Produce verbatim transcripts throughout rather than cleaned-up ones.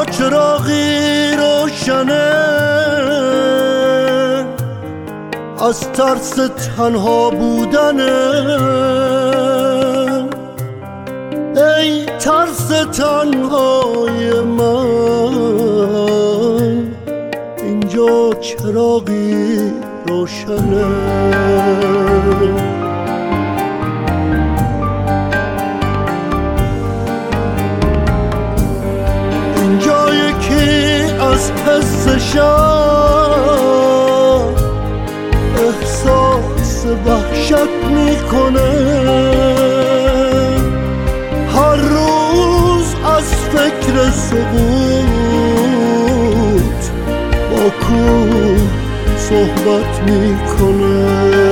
جا چراغی روشنه از ترس تنها بودنه، ای ترس تنهای من، اینجا چراغی روشنه. اینجا یکی از حس شب احساس وحشت میکنه، هر روز از فکر سقوط با کوه صحبت میکنه.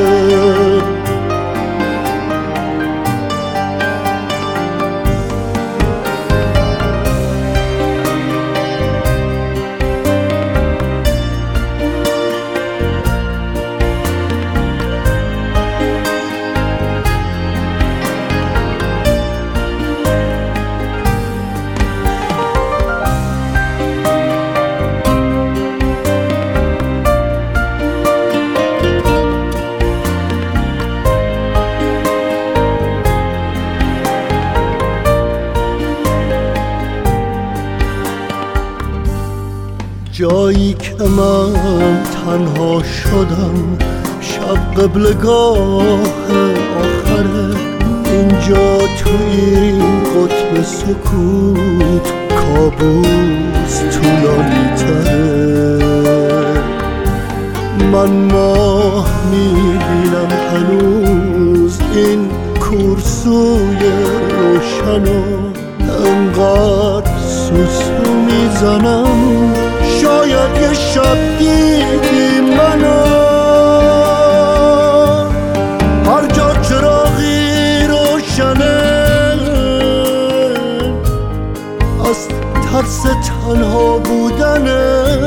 جایی که من تنها شدم، شب قبلگاه آخره، اینجا تو این قطب سکوت کابوس طولانی تره. من ماه میبینم هنوز این کورسوی روشنو، انقدر سوسو میزنم شاید یه شب دیدی منو. هر جا چراغی روشنه از ترس تنها بودنه،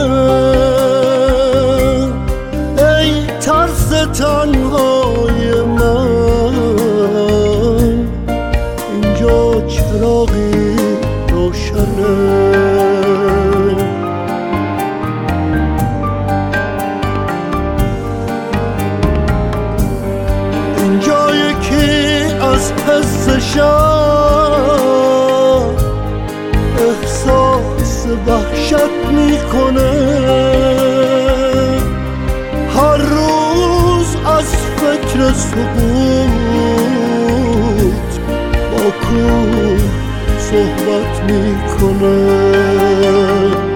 ای ترس تنهای من، اینجا چراغی روشنه. اینجا یکی از حس شب احساس وحشت میکنه، هر روز از فکر سقوط با کوه صحبت میکنه.